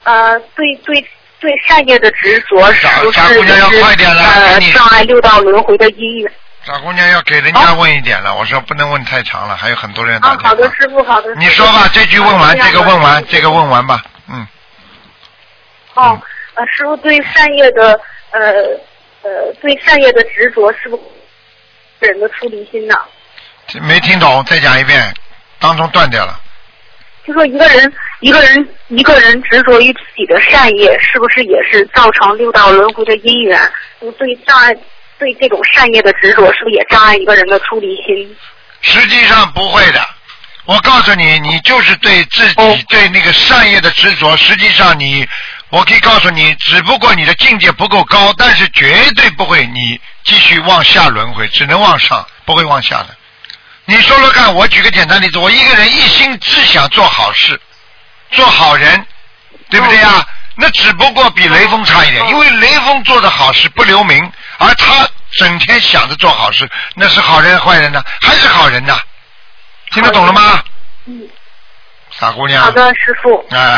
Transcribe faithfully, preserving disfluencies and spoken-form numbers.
呃，对对对善业的执着是不是傻姑娘要快点了， 呃障碍六道轮回的因缘？ 傻姑娘要给人家问一点了，我说不能问太长了，还有很多人打电话。 啊，好的，师傅，好的。 你说吧，这句问完，这个问完，这个问完吧，嗯。 哦，呃，师傅对善业的呃呃对善业的执着是不是人的出离心呢？ 没听懂，再讲一遍，当中断掉了。 就说一个人一个人一个人执着于自己的善业，是不是也是造成六道轮回的因缘？对障碍对这种善业的执着，是不是也障碍一个人的出离心？ 实际上不会的，我告诉你，你就是对自己对那个善业的执着，实际上你，我可以告诉你，只不过你的境界不够高，但是绝对不会你继续往下轮回，只能往上，不会往下的。你说说看，我举个简单例子，我一个人一心只想做好事，做好人，对不对呀？那只不过比雷锋差一点，因为雷锋做的好事不留名，而他整天想着做好事，那是好人坏人呢？还是好人呢？听得懂了吗？ 嗯。 傻姑娘。 好的，师傅。 哎。